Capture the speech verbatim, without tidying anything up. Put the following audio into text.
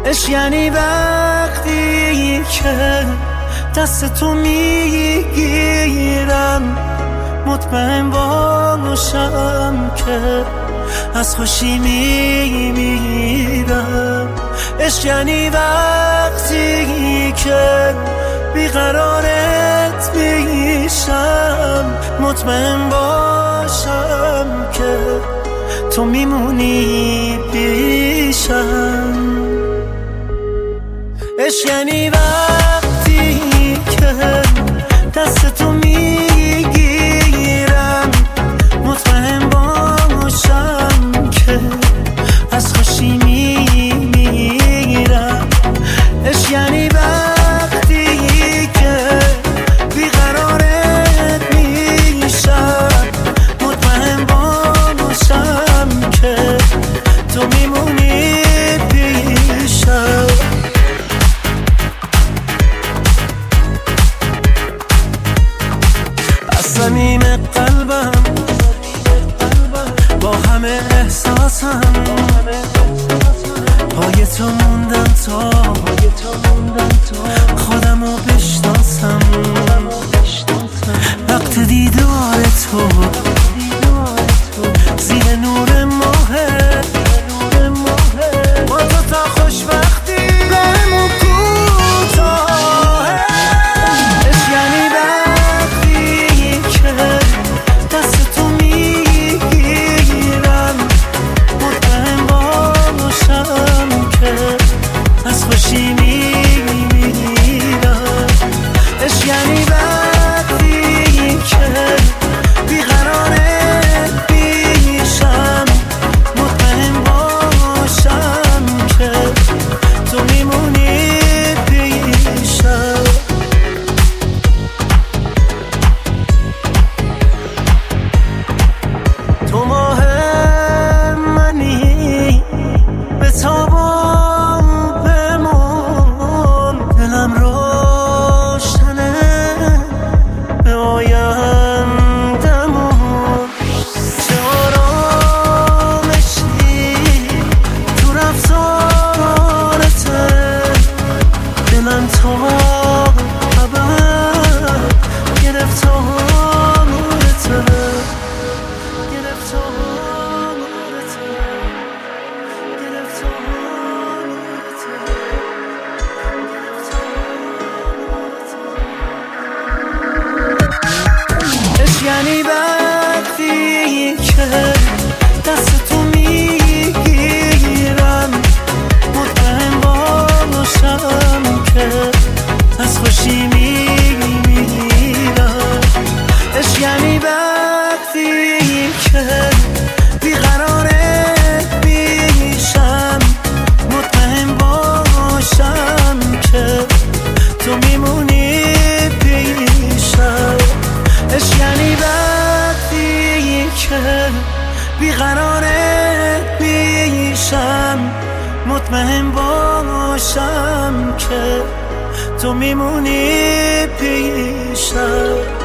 عشق یعنی وقتی که دست تو میگیرم، مطمئن باشم که از خوشی میمیرم. عشق یعنی وقتی که بیقرارت میشم، مطمئن باشم که تو میمونی پیشم. عشق یعنی وقتی که دست تو میگیرم، مطمئن باشم که از خوشی میمیرم. عشق یعنی وقتی که بیقرارت میشم، مطمئن باشم که تو میمونی پیشم. از صمیم قلبم با همه احساسم پای تو موندم تا خودمو بشناسم. وقت دیدار تو زیر نور ماهه، با تو تا خوشبختی بهمون کوتاهه. عشق یعنی وقتی که دست تو میگیرم، مطمئن باشم که از خوشی میمیرم. عشق یعنی وقتی که بیقرارت میشم، مطمئن باشم که تو میمونی پیشم. تو ماه منی به تاب و بمون، دلم روشنه به آیندمون. چه آرامشی تو رفتارته، دلم تا ابد گرفتارته، گرفتارته، گرفتارته. عشق یعنی وقتی که دست تو میگیرم، مطمئن باشم که از خوشی میمیرم. عشق یعنی وقتی که بیقرارت میشم، مطمئن باشم که تو میمونی پیشم. عشق یعنی وقتی که بیقرارت میشم، مطمئن باشم که تو میمونی پیشم.